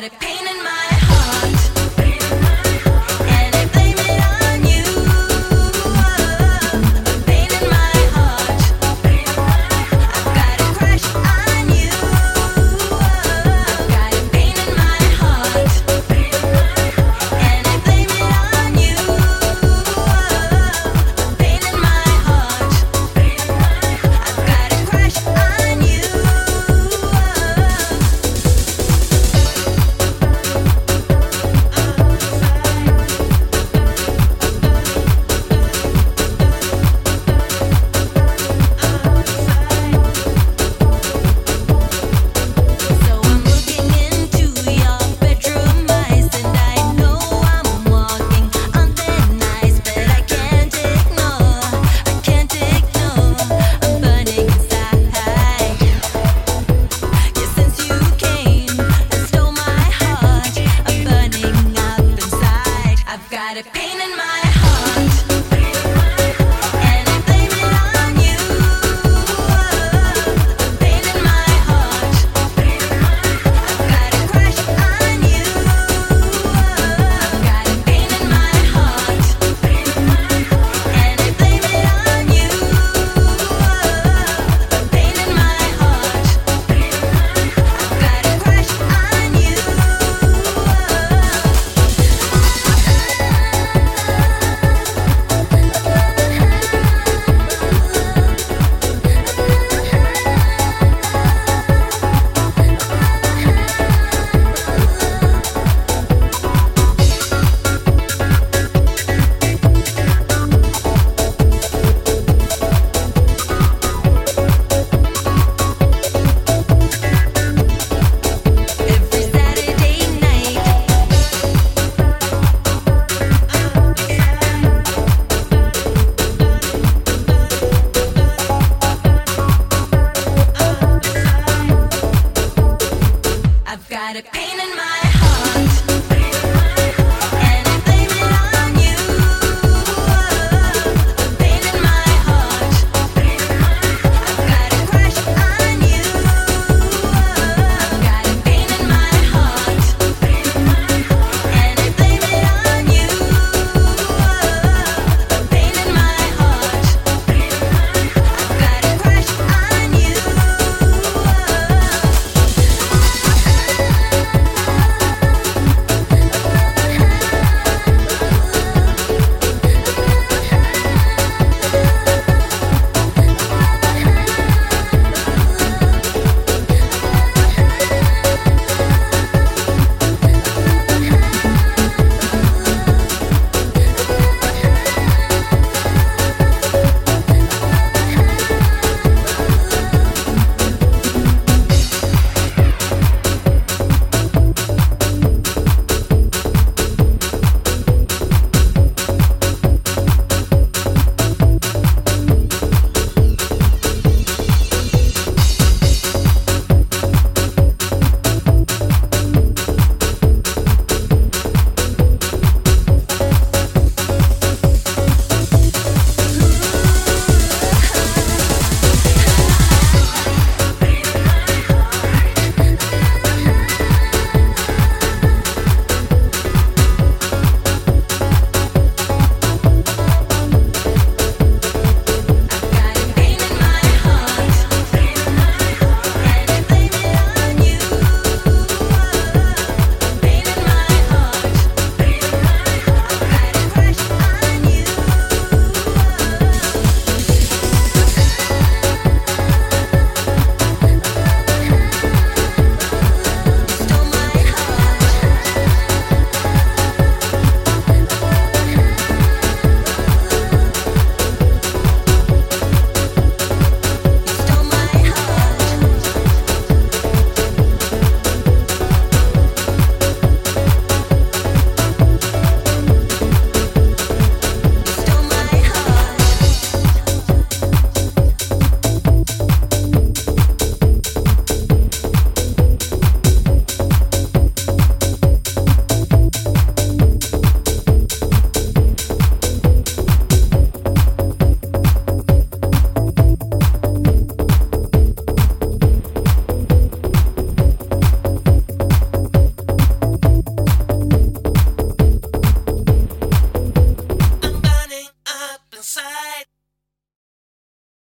got a pain in my heart, and I blame it on you. A pain in my heart, I've got a crush on you. I've got a pain in my heart, and I blame it on you. A pain in my heart, I've got a crush on you. So I'm looking into your bedroom eyes, and I know I'm walking on thin ice, but I can't ignore, I'm burning inside. Yeah, since you came and stole my heart, I'm burning up inside. I've got a pain in my heart, and I blame it on you. A pain in my heart, I've got a crush on you. I've got a pain in my heart, and I blame it on you. A pain in my heart, I've got a crush on you. Every Saturday night, I've got a pain in my heart,